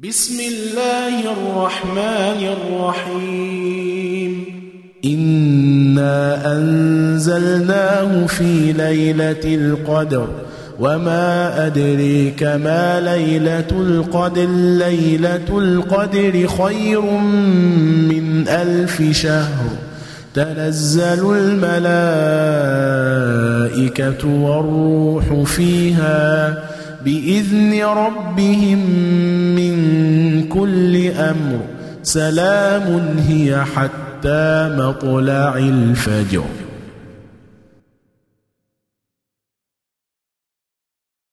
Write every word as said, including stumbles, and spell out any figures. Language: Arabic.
بسم الله الرحمن الرحيم إنا أنزلناه في ليلة القدر وما أدريك ما ليلة القدر ليلة القدر خير من ألف شهر تنزل الملائكة والروح فيها بإذن ربهم من كل أمر سلام هي حتى مطلع الفجر.